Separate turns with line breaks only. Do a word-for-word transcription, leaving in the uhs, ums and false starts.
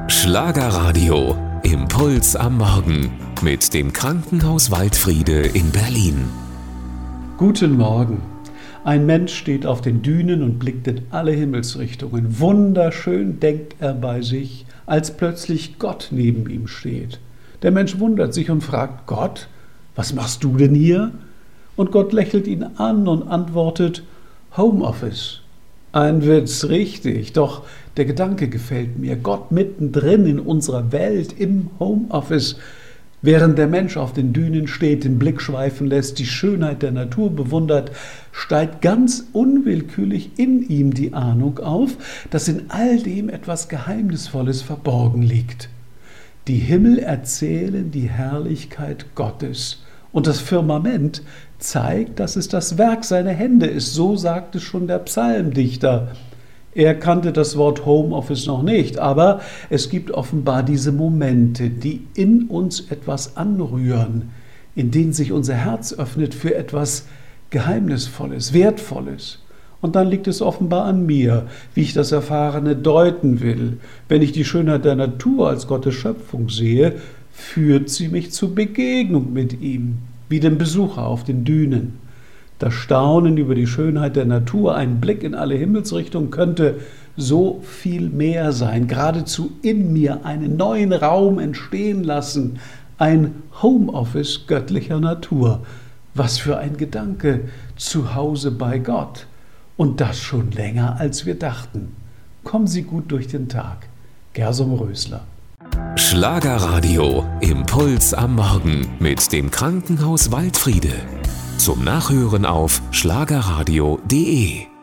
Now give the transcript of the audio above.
Schlagerradio, Impuls am Morgen mit dem Krankenhaus Waldfriede in Berlin.
Guten Morgen. Ein Mensch steht auf den Dünen und blickt in alle Himmelsrichtungen. Wunderschön denkt er bei sich, als plötzlich Gott neben ihm steht. Der Mensch wundert sich und fragt: Gott, was machst du denn hier? Und Gott lächelt ihn an und antwortet: Homeoffice. Ein Witz, richtig, doch der Gedanke gefällt mir. Gott mittendrin in unserer Welt, im Homeoffice. Während der Mensch auf den Dünen steht, den Blick schweifen lässt, die Schönheit der Natur bewundert, steigt ganz unwillkürlich in ihm die Ahnung auf, dass in all dem etwas Geheimnisvolles verborgen liegt. Die Himmel erzählen die Herrlichkeit Gottes. Und das Firmament zeigt, dass es das Werk seiner Hände ist. So sagt es schon der Psalmdichter. Er kannte das Wort Homeoffice noch nicht, aber es gibt offenbar diese Momente, die in uns etwas anrühren, in denen sich unser Herz öffnet für etwas Geheimnisvolles, Wertvolles. Und dann liegt es offenbar an mir, wie ich das Erfahrene deuten will. Wenn ich die Schönheit der Natur als Gottes Schöpfung sehe, führt sie mich zur Begegnung mit ihm, wie den Besucher auf den Dünen. Das Staunen über die Schönheit der Natur, ein Blick in alle Himmelsrichtungen könnte so viel mehr sein, geradezu in mir einen neuen Raum entstehen lassen, ein Homeoffice göttlicher Natur. Was für ein Gedanke, zu Hause bei Gott. Und das schon länger, als wir dachten. Kommen Sie gut durch den Tag. Gersom Rösler.
Schlagerradio, Impuls am Morgen mit dem Krankenhaus Waldfriede. Zum Nachhören auf schlagerradio punkt de.